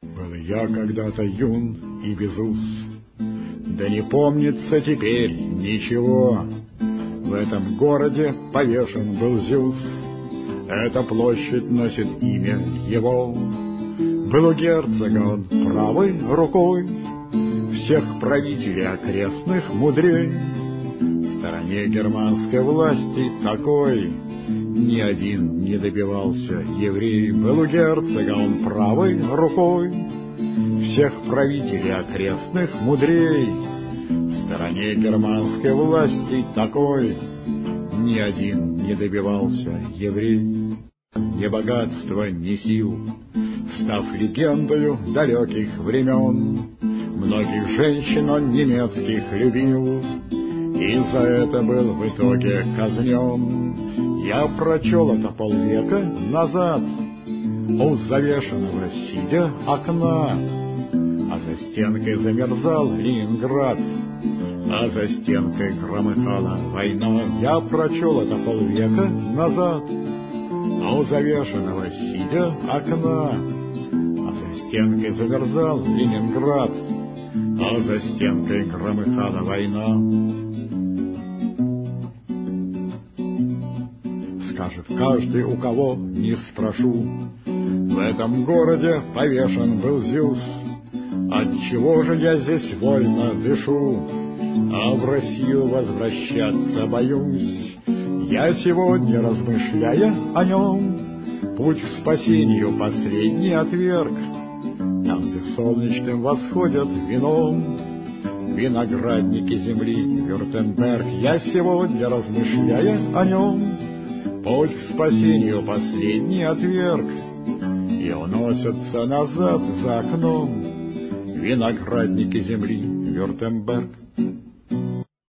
Был я когда-то юн и безус, да не помнится теперь ничего. В этом городе повешен был Зевс, эта площадь носит имя его. Был у герцога он правой рукой, всех правителей окрестных мудрей. В стороне германской власти такой ни один не добивался еврей. Был у герцога он правой рукой, всех правителей окрестных мудрей. В стороне германской власти такой ни один не добивался еврей. Ни богатства, ни сил, став легендою далеких времен, многих женщин он немецких любил, и за это был в итоге казнен. Я прочел это полвека назад у завешенного сидя окна, а за стенкой замерзал Ленинград, а за стенкой громыхала война. Я прочел это полвека назад у завешенного сидя окна, а за стенкой замерзал Ленинград, а за стенкой громыхала война. Скажет каждый, у кого не спрошу, в этом городе повешен был Зевс. Отчего же я здесь вольно дышу, а в Россию возвращаться боюсь? Я сегодня, размышляя о нем, путь к спасению последний отверг. Там, где солнечным восходят вином виноградники земли Вюртемберг. Я сегодня, размышляя о нем, путь к спасению последний отверг. И уносятся назад за окном виноградники земли Вюртемберг.